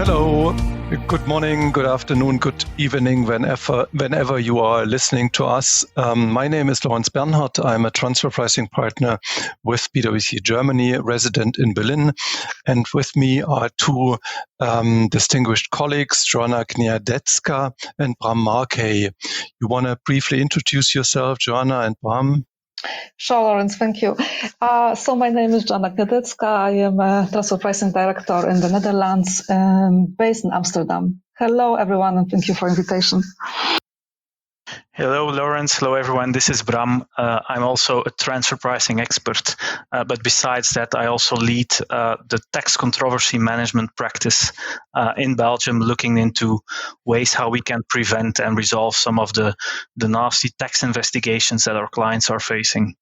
Hello, good morning, good afternoon, good evening, whenever you are listening to us. My name is Lorenz Bernhardt. I'm a transfer pricing partner with PwC Germany, resident in Berlin. And with me are two distinguished colleagues, Joanna Gniadecka and Bram Markey. You want to briefly introduce yourself, Joanna and Bram? Sure, Lawrence, thank you. So my name is Joanna Gniadecka. I am a transfer pricing director in the Netherlands, based in Amsterdam. Hello, everyone, and thank you for invitation. Hello, Lawrence. Hello, everyone. This is Bram. I'm also a transfer pricing expert, but besides that, I also lead the tax controversy management practice in Belgium, looking into ways how we can prevent and resolve some of the nasty tax investigations that our clients are facing.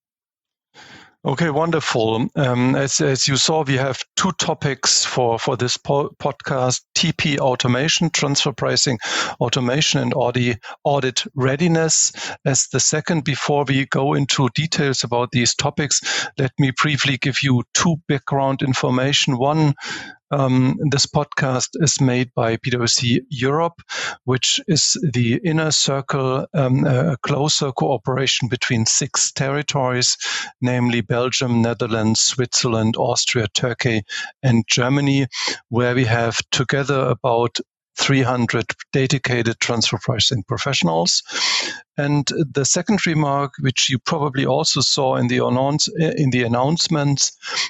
Okay, wonderful. As you saw, we have two topics for this podcast: TP automation, transfer pricing automation, and audit readiness. As the second, before we go into details about these topics, let me briefly give you two background information. One, this podcast is made by PwC Europe, which is the inner circle, a closer cooperation between 6 territories, namely Belgium, Netherlands, Switzerland, Austria, Turkey, and Germany, where we have together about 300 dedicated transfer pricing professionals. And the second remark, which you probably also saw in the announcements,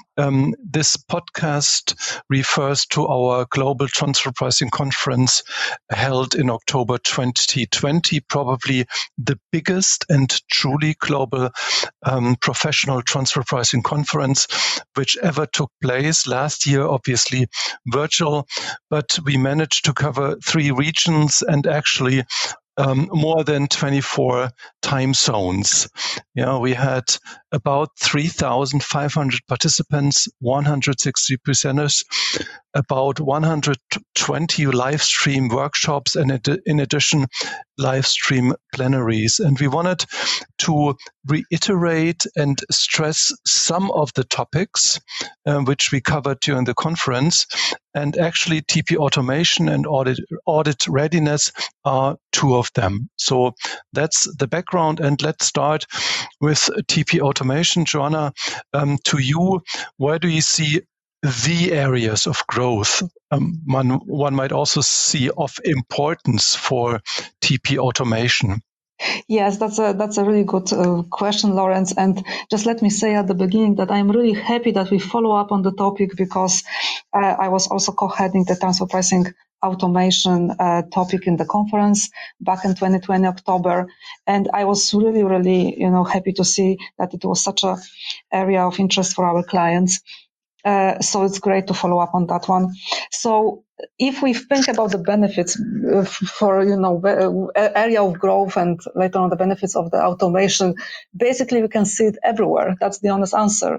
this podcast refers to our global transfer pricing conference held in October 2020, probably the biggest and truly global professional transfer pricing conference which ever took place. Last year, obviously virtual, but we managed to cover 3 regions and actually more than 24 time zones. We had about 3,500 participants, 160 presenters, about 120 live stream workshops, and in addition, live stream plenaries. And we wanted to reiterate and stress some of the topics which we covered during the conference. And actually, TP automation and audit readiness are 2 of them. So that's the background. And let's start with TP automation. Joanna, to you, where do you see the areas of growth? One might also see of importance for TP automation. Yes, that's a really good question, Lawrence. And just let me say at the beginning that I'm really happy that we follow up on the topic, because I was also co-heading the transfer pricing automation topic in the conference back in 2020 October, and I was really happy to see that it was such a area of interest for our clients. So it's great to follow up on that one. So if we think about the benefits for, area of growth and later on the benefits of the automation, basically we can see it everywhere. That's the honest answer.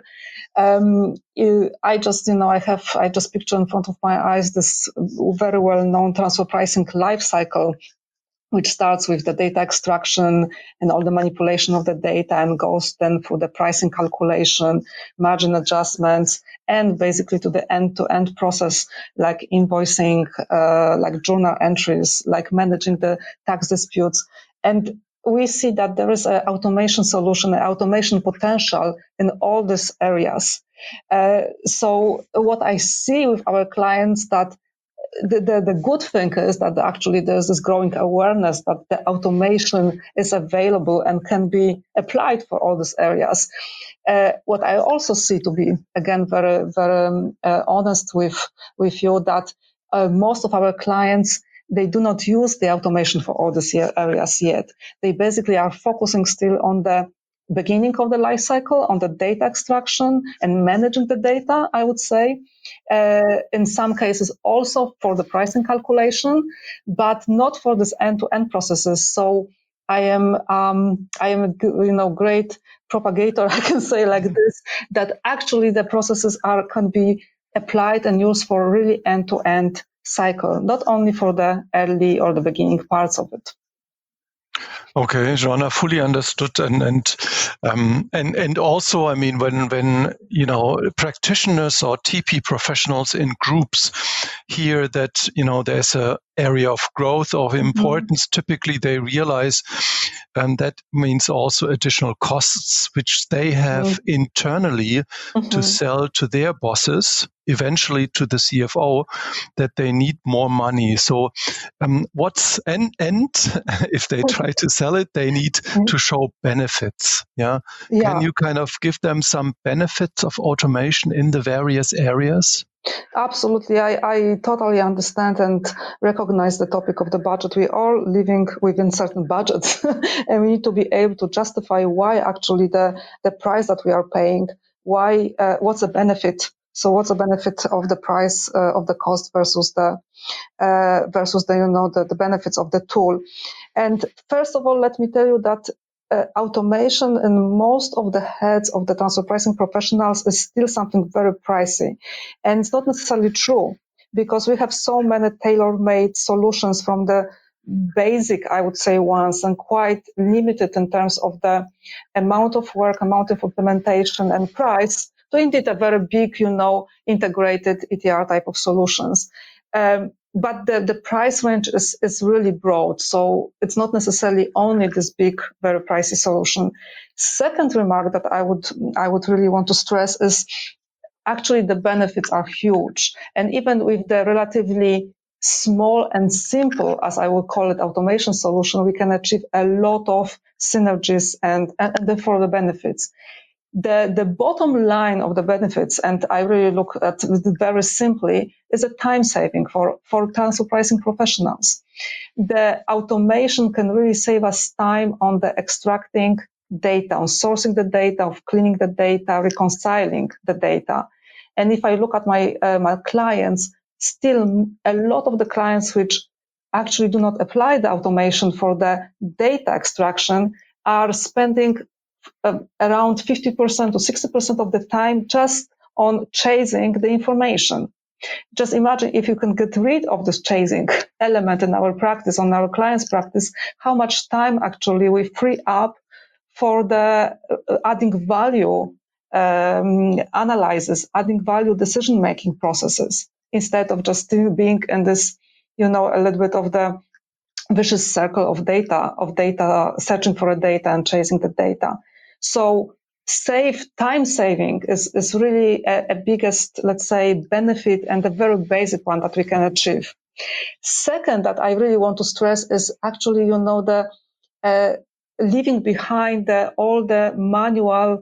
I just picture in front of my eyes this very well-known transfer pricing life cycle, which starts with the data extraction and all the manipulation of the data and goes then through the pricing calculation, margin adjustments, and basically to the end-to-end process, like invoicing, like journal entries, like managing the tax disputes. And we see that there is an automation solution, an automation potential in all these areas. So what I see with our clients, that the good thing is that actually there's this growing awareness that the automation is available and can be applied for all these areas. What I also see, to be, again, very, very honest with you, that most of our clients, they do not use the automation for all these areas yet. They basically are focusing still on the beginning of the life cycle, on the data extraction and managing the data, I would say. In some cases also for the pricing calculation, but not for this end-to-end processes. So I am a great propagator, I can say like this, that actually the processes can be applied and used for really end-to-end cycle, not only for the early or the beginning parts of it. Okay, Joanna, fully understood, and also, I mean, when practitioners or TP professionals in groups hear that there's a area of growth of importance, typically they realize that means also additional costs which they have internally to sell to their bosses, eventually to the CFO, that they need more money. So and if they try to sell it, they need to show benefits. Yeah. Can you kind of give them some benefits of automation in the various areas? Absolutely. I totally understand and recognize the topic of the budget. We are living within certain budgets and we need to be able to justify why actually the price that we are paying, what's the benefit. So what's the benefit of the price of the cost versus the benefits of the tool. And first of all, let me tell you that automation in most of the heads of the transfer pricing professionals is still something very pricey. And it's not necessarily true because we have so many tailor-made solutions from the basic, I would say, ones and quite limited in terms of the amount of work, amount of implementation and price to indeed a very big, integrated ETR type of solutions. But the price range is really broad. So it's not necessarily only this big, very pricey solution. Second remark that I would really want to stress is actually the benefits are huge. And even with the relatively small and simple, as I would call it, automation solution, we can achieve a lot of synergies and therefore the benefits. The bottom line of the benefits, and I really look at it very simply, is a time saving for transfer pricing professionals. The automation can really save us time on the extracting data, on sourcing the data, of cleaning the data, reconciling the data. And if I look at my clients, still a lot of the clients which actually do not apply the automation for the data extraction are spending around 50% to 60% of the time just on chasing the information. Just imagine if you can get rid of this chasing element in our practice, on our clients' practice, how much time actually we free up for the adding value analysis, adding value decision-making processes, instead of just still being in this, a little bit of the vicious circle of data, searching for a data and chasing the data. So time saving is really a biggest, let's say, benefit and a very basic one that we can achieve. Second, that I really want to stress is actually, the leaving behind all the manual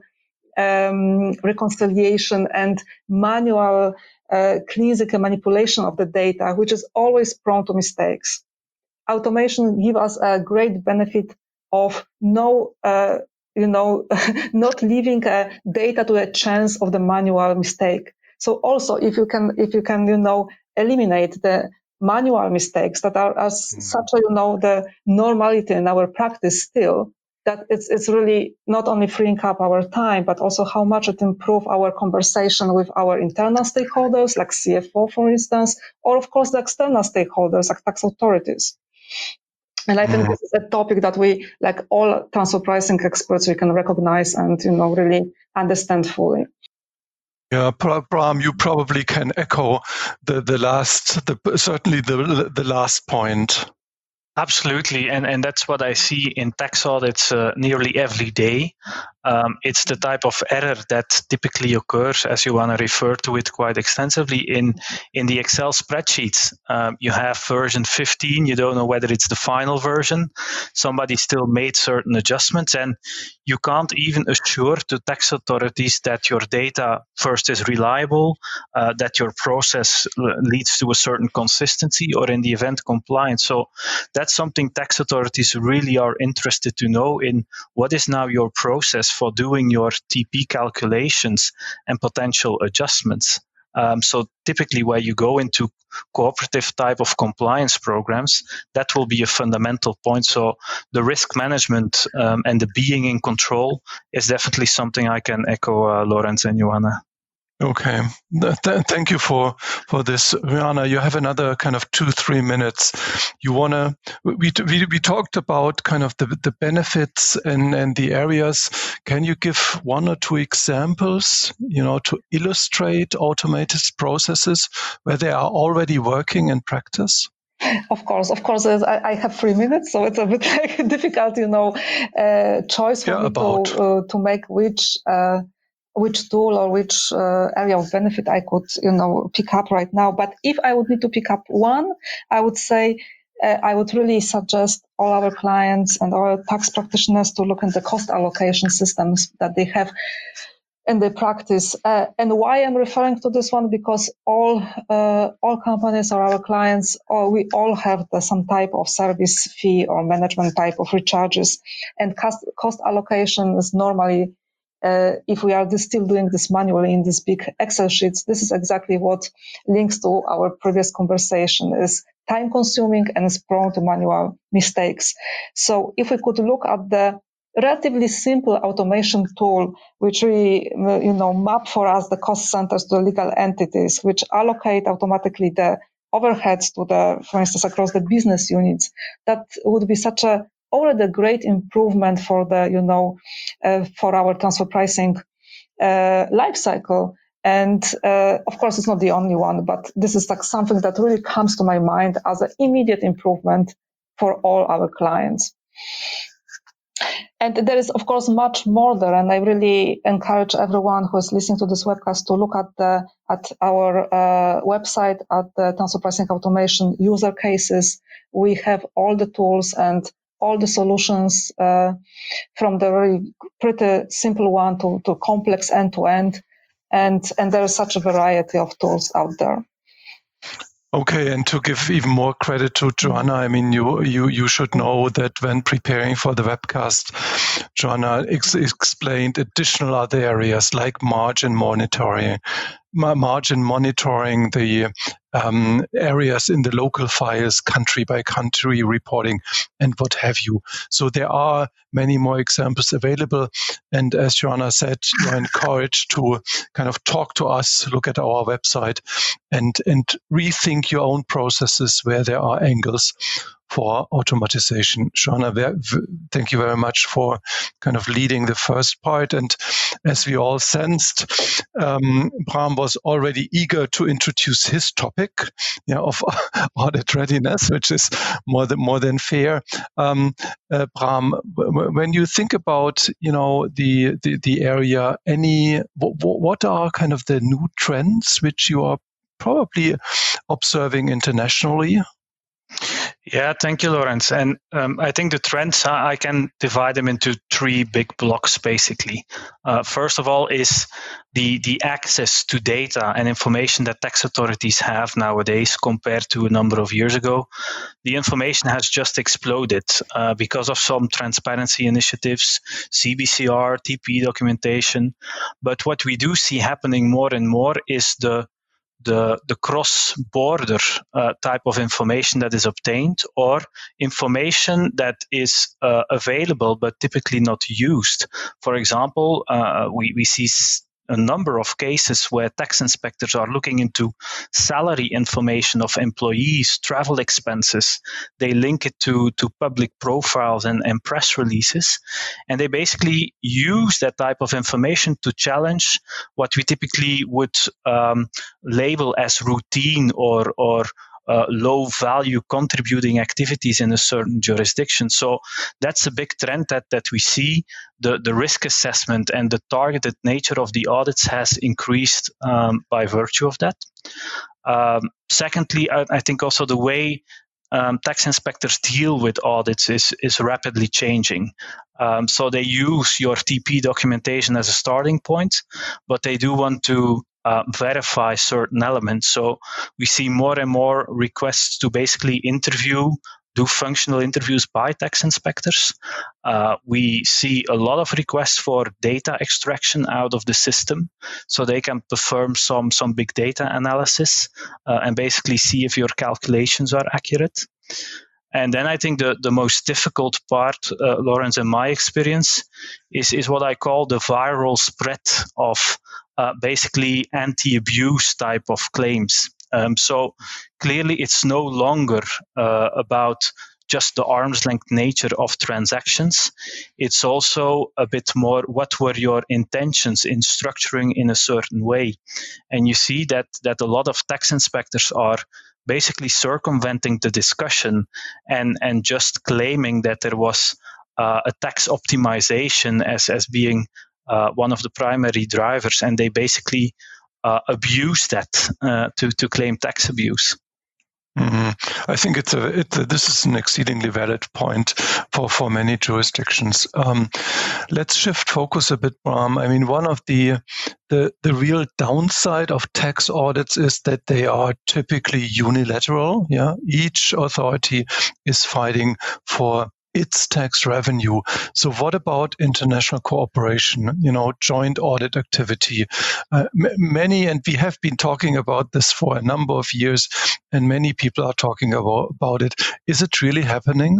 reconciliation and manual cleansing and manipulation of the data, which is always prone to mistakes. Automation gives us a great benefit of not leaving data to a chance of the manual mistake. So also, if you can, eliminate the manual mistakes that are as such, the normality in our practice still, that it's really not only freeing up our time, but also how much it improves our conversation with our internal stakeholders, like CFO, for instance, or of course the external stakeholders, like tax authorities. And I think this is a topic that we, like all transfer pricing experts, we can recognize and, really understand fully. Yeah, Bram, you probably can echo certainly the last point. Absolutely, and that's what I see in tax audits nearly every day. It's the type of error that typically occurs, as Joanna referred to it quite extensively, in the Excel spreadsheets. You have version 15, you don't know whether it's the final version. Somebody still made certain adjustments, and you can't even assure to tax authorities that your data first is reliable, that your process leads to a certain consistency, or in the event compliance. So that's something tax authorities really are interested to know in what is now your process for doing your TP calculations and potential adjustments. So typically where you go into cooperative type of compliance programs, that will be a fundamental point. So the risk management and the being in control is definitely something I can echo Lorenz and Joanna. Okay. Thank you for this. Rihanna, you have another kind of 2-3 minutes. We talked about kind of the benefits and the areas. Can you give 1 or 2 examples, to illustrate automated processes where they are already working in practice? Of course. I have 3 minutes, so it's a bit difficult, choice for me to make which tool or which area of benefit I could, pick up right now. But if I would need to pick up one, I would say I would really suggest all our clients and our tax practitioners to look at the cost allocation systems that they have in their practice. And why I'm referring to this one, because all companies or our clients, we all have some type of service fee or management type of recharges, and cost allocation is normally, if we are still doing this manually in these big Excel sheets, this is exactly what links to our previous conversation, is time consuming and is prone to manual mistakes. So if we could look at the relatively simple automation tool, which really, map for us the cost centers to the legal entities, which allocate automatically the overheads to for instance, across the business units, that would be already a great improvement for for our transfer pricing life cycle. And of course, it's not the only one, but this is something that really comes to my mind as an immediate improvement for all our clients. And there is, of course, much more there, and I really encourage everyone who is listening to this webcast to look at our website, at the transfer pricing automation user cases. We have all the tools and all the solutions, from the really pretty simple one to complex end-to-end, and there is such a variety of tools out there. Okay, and to give even more credit to Joanna, I mean, you should know that when preparing for the webcast, Joanna explained additional other areas like margin monitoring, the areas in the local files, country by country reporting, and what have you. So there are many more examples available. And as Joanna said, you're encouraged to kind of talk to us, look at our website, and rethink your own processes where there are angles for automatization. Joanna, thank you very much for kind of leading the first part. And as we all sensed, Bram was already eager to introduce his topic of audit readiness, which is more than fair. Bram, when you think about the area, what are kind of the new trends which you are probably observing internationally? Yeah, thank you, Lawrence. And I think the trends, I can divide them into 3 big blocks, basically. First of all is the access to data and information that tax authorities have nowadays compared to a number of years ago. The information has just exploded because of some transparency initiatives, CBCR, TP documentation. But what we do see happening more and more is the cross-border type of information that is obtained, or information that is available but typically not used. For example, we see a number of cases where tax inspectors are looking into salary information of employees, travel expenses. They link it to public profiles and press releases. And they basically use that type of information to challenge what we typically would label as routine or low value contributing activities in a certain jurisdiction. So that's a big trend that we see. The risk assessment and the targeted nature of the audits has increased by virtue of that. Secondly, I think also the way tax inspectors deal with audits is rapidly changing. So they use your TP documentation as a starting point, but they do want to verify certain elements. So we see more and more requests to basically do functional interviews by tax inspectors. We see a lot of requests for data extraction out of the system, so they can perform some big data analysis and basically see if your calculations are accurate. And then I think the most difficult part, Lawrence, in my experience, is what I call the viral spread of basically anti-abuse type of claims. So clearly it's no longer about just the arm's length nature of transactions. It's also a bit more, what were your intentions in structuring in a certain way? And you see that a lot of tax inspectors are basically circumventing the discussion and just claiming that there was a tax optimization as being one of the primary drivers, and they basically abuse that to claim tax abuse. Mm-hmm. I think this is an exceedingly valid point for many jurisdictions. Let's shift focus a bit, Bram. I mean, one of the real downside of tax audits is that they are typically unilateral. Yeah, each authority is fighting for its tax revenue. So what about international cooperation, joint audit activity? Many, and we have been talking about this for a number of years, and many people are talking about it. Is it really happening?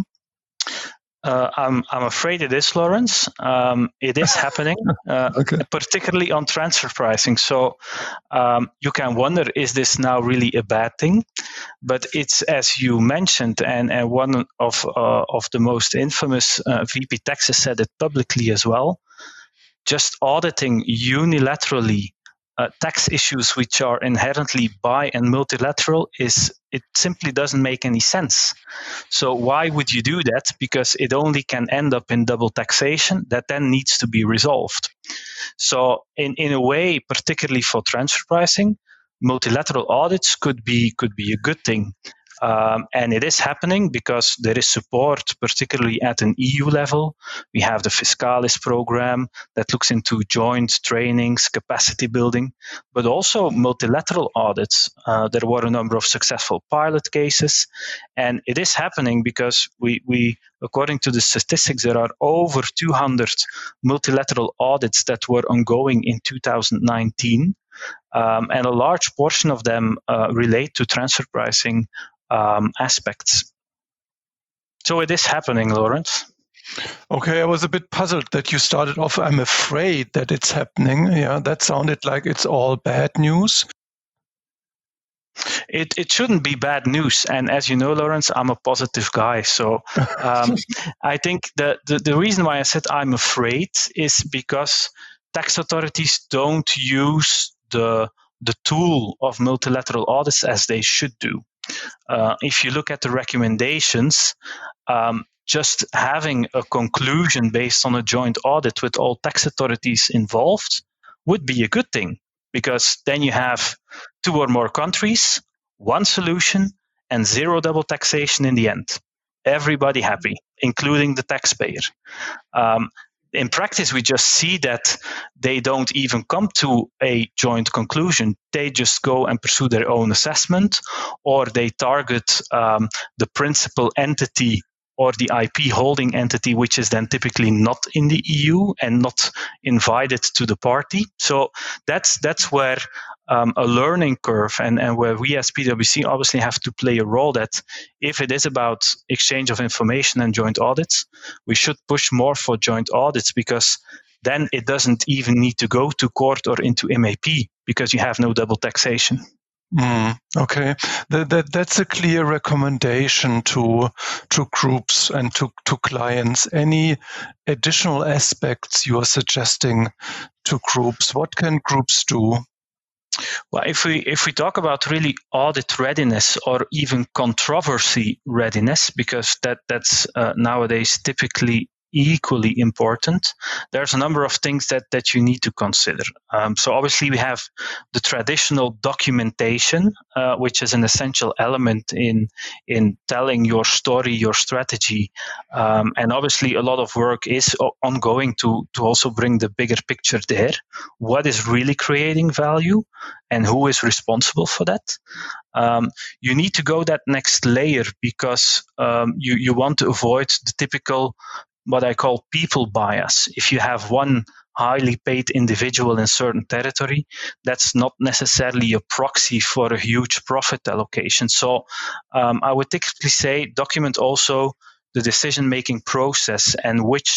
I'm afraid it is, Lawrence. It is happening, okay. Particularly on transfer pricing. So you can wonder, is this now really a bad thing? But it's, as you mentioned, and one of the most infamous VP Taxes said it publicly as well, just auditing unilaterally tax issues which are inherently bi- and multilateral it simply doesn't make any sense. So why would you do that? Because it only can end up in double taxation that then needs to be resolved. So in a way, particularly for transfer pricing, multilateral audits could be a good thing. And it is happening because there is support, particularly at an EU level. We have the Fiscalis program that looks into joint trainings, capacity building, but also multilateral audits. There were a number of successful pilot cases, and it is happening because we according to the statistics, there are over 200 multilateral audits that were ongoing in 2019, and a large portion of them relate to transfer pricing aspects. So it is happening, Lawrence. Okay, I was a bit puzzled that you started off, I'm afraid that it's happening. Yeah, that sounded like it's all bad news. It shouldn't be bad news. And as you know, Lawrence, I'm a positive guy. So I think the reason why I said I'm afraid is because tax authorities don't use the tool of multilateral audits as they should do. If you look at the recommendations, just having a conclusion based on a joint audit with all tax authorities involved would be a good thing, because then you have 2 or more countries, one solution, and 0 double taxation in the end. Everybody happy, including the taxpayer. In practice, we just see that they don't even come to a joint conclusion. They just go and pursue their own assessment, or they target the principal entity or the IP holding entity, which is then typically not in the EU and not invited to the party. So that's where a learning curve and where we as PwC obviously have to play a role, that if it is about exchange of information and joint audits, we should push more for joint audits, because then it doesn't even need to go to court or into MAP, because you have no double taxation. Okay, that's a clear recommendation to groups and to clients. Any additional aspects you are suggesting to groups? What can groups do? Well, if we talk about really audit readiness or even controversy readiness, because that's nowadays typically equally important, there's a number of things that you need to consider. So obviously we have the traditional documentation, which is an essential element in telling your story, your strategy, and obviously a lot of work is ongoing to also bring the bigger picture there. What is really creating value and who is responsible for that? You need to go that next layer, because you want to avoid the typical, what I call people bias. If you have one highly paid individual in a certain territory, that's not necessarily a proxy for a huge profit allocation. So I would typically say document also the decision-making process and which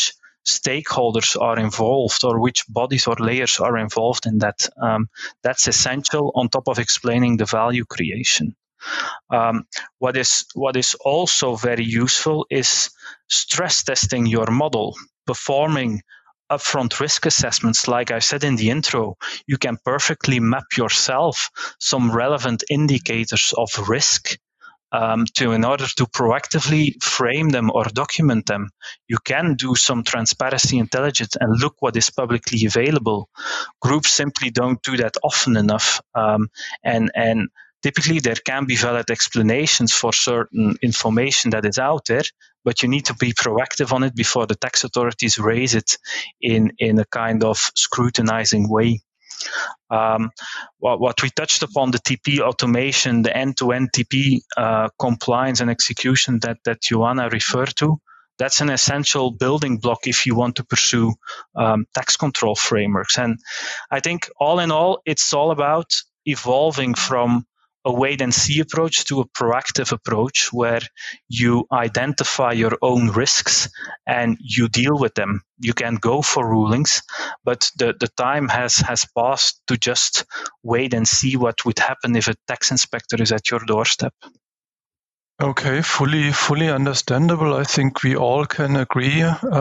stakeholders are involved or which bodies or layers are involved in that. That's essential on top of explaining the value creation. What is also very useful is stress testing your model, performing upfront risk assessments. Like I said in the intro, you can perfectly map yourself some relevant indicators of risk in order to proactively frame them or document them. You can do some transparency intelligence and look what is publicly available. Groups simply don't do that often enough, and typically there can be valid explanations for certain information that is out there, but you need to be proactive on it before the tax authorities raise it in a kind of scrutinizing way. What we touched upon, the TP automation, the end-to-end TP compliance and execution that Joanna referred to, that's an essential building block if you want to pursue tax control frameworks. And I think all in all, it's all about evolving from a wait-and-see approach to a proactive approach where you identify your own risks and you deal with them. You can go for rulings, but the time has passed to just wait and see what would happen if a tax inspector is at your doorstep. Okay, fully understandable. I think we all can agree.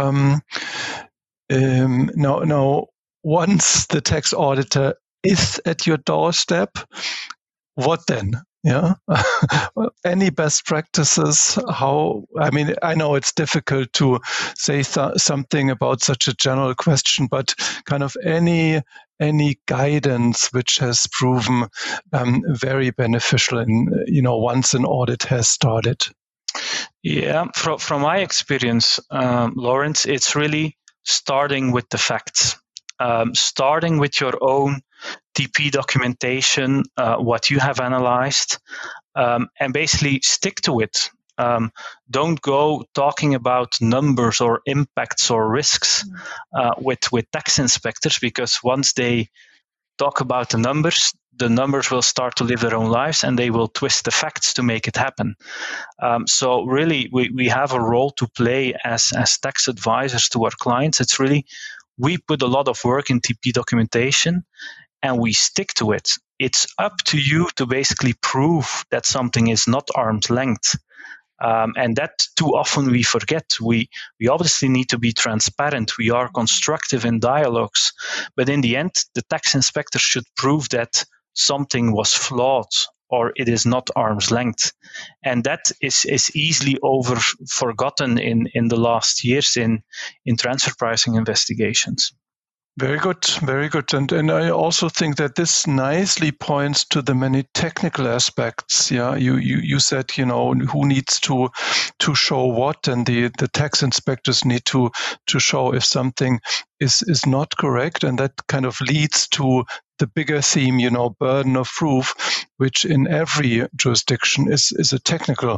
Now, once the tax auditor is at your doorstep, what then? Yeah. Any best practices? I know it's difficult to say something about such a general question, but kind of any guidance which has proven very beneficial in, once an audit has started. Yeah, from my experience, Lawrence, it's really starting with the facts, starting with your own TP documentation, what you have analyzed, and basically stick to it. Don't go talking about numbers or impacts or risks with tax inspectors, because once they talk about the numbers will start to live their own lives and they will twist the facts to make it happen. So really, we have a role to play as tax advisors to our clients. It's really, we put a lot of work in TP documentation and we stick to it. It's up to you to basically prove that something is not arm's length. And that too often we forget. We obviously need to be transparent. We are constructive in dialogues. But in the end, the tax inspector should prove that something was flawed or it is not arm's length. And that is easily forgotten in the last years in transfer pricing investigations. Very good, very good. And I also think that this nicely points to the many technical aspects. Yeah, you said, who needs to show what, and the tax inspectors need to show if something is not correct. And that kind of leads to the bigger theme, burden of proof, which in every jurisdiction is a technical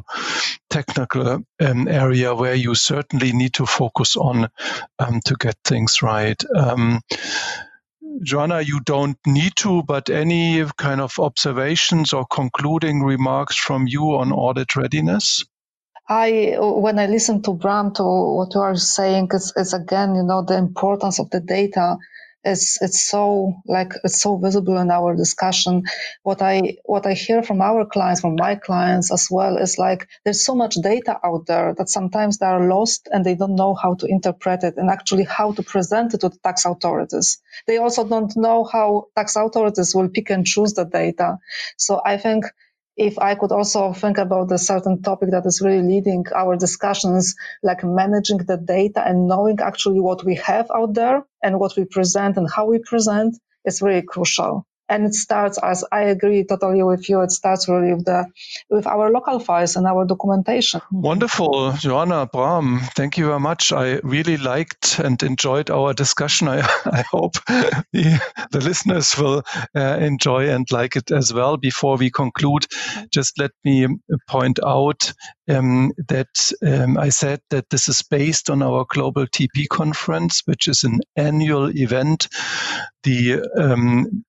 area where you certainly need to focus on to get things right. Joanna, you don't need to, but any kind of observations or concluding remarks from you on audit readiness? When I listen to Bram, to what you are saying, it's again, the importance of the data. It's so visible in our discussion. What I hear from our clients, from my clients as well, is like there's so much data out there that sometimes they are lost and they don't know how to interpret it and actually how to present it to the tax authorities. They also don't know how tax authorities will pick and choose the data. So I think if I could also think about a certain topic that is really leading our discussions, like managing the data and knowing actually what we have out there and what we present and how we present, is really crucial. And it starts, as I agree totally with you, it starts really with our local files and our documentation. Wonderful. Joanna, Bram, thank you very much. I really liked and enjoyed our discussion. I hope the listeners will enjoy and like it as well. Before we conclude, just let me point out that I said that this is based on our Global TP Conference, which is an annual event. The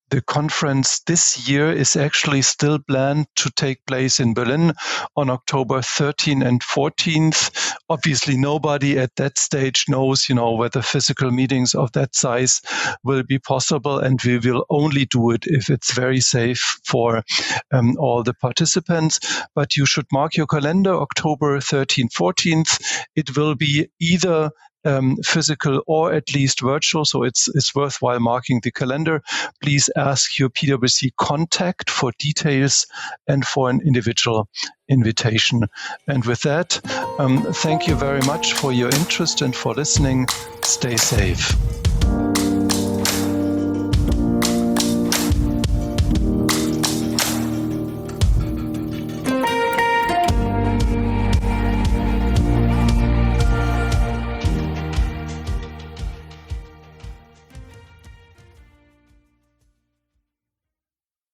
the conference this year is actually still planned to take place in Berlin on October 13th and 14th. Obviously, nobody at that stage knows, whether physical meetings of that size will be possible, and we will only do it if it's very safe for all the participants. But you should mark your calendar, October 13th, 14th. It will be either physical or at least virtual, so it's worthwhile marking the calendar. Please ask your PwC contact for details and for an individual invitation. And with that, thank you very much for your interest and for listening. Stay safe.